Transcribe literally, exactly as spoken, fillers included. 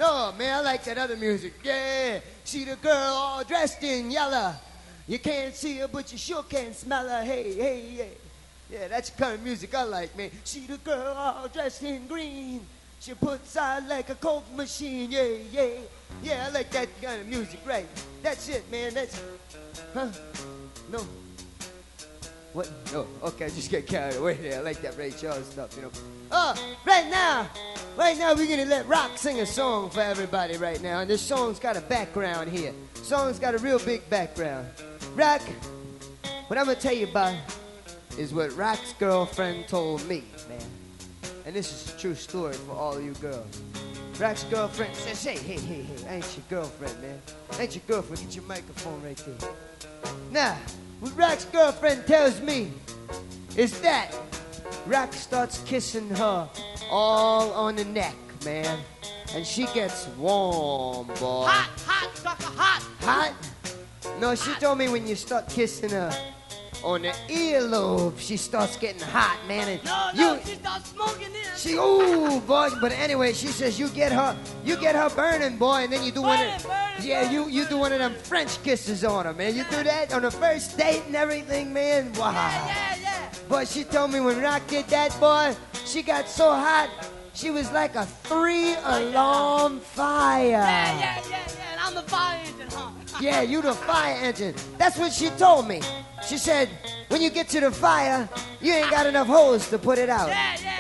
No, man, I like that other music. Yeah, see the girl all dressed in yellow. You can't see her, but you sure can smell her. Hey, hey, yeah. Yeah, that's the kind of music I like, man. See the girl all dressed in green. She puts out like a Coke machine. Yeah, yeah. Yeah, I like that kind of music, right? That's it, man. That's... Huh? No. What? No. Okay, I just get carried away there. I like that Ray Charles stuff, you know. Oh, right now, right now we're gonna let Rock sing a song for everybody right now. And this song's got a background here. Song's got a real big background. Rock, what I'm gonna tell you about is what Rock's girlfriend told me, man. And this is a true story for all you girls. Rock's girlfriend says, hey, hey, hey, hey, I ain't your girlfriend, man. I ain't your girlfriend. Get your microphone right there. Now, what Rock's girlfriend tells me is that Rock starts kissing her all on the neck, man. And she gets warm, boy. Hot, hot, sucker, hot. Hot? No, she told me when you start kissing her on the earlobe, she starts getting hot, man. And no, no, you, she starts smoking in. She, ooh, boy. But anyway, she says you get her, you get her burning, boy, and then you do burning, one of, burning, yeah, burning, you you do one of them French kisses on her, man. You do that on the first date and everything, man. Wow. Yeah, yeah, yeah. Boy, she told me when Rock did that, boy, she got so hot, she was like a three-alarm fire. Yeah, yeah, yeah, yeah. And I'm the fire engine, huh? Yeah, you the fire engine. That's what she told me. She said, when you get to the fire, you ain't got enough hose to put it out. Yeah, yeah.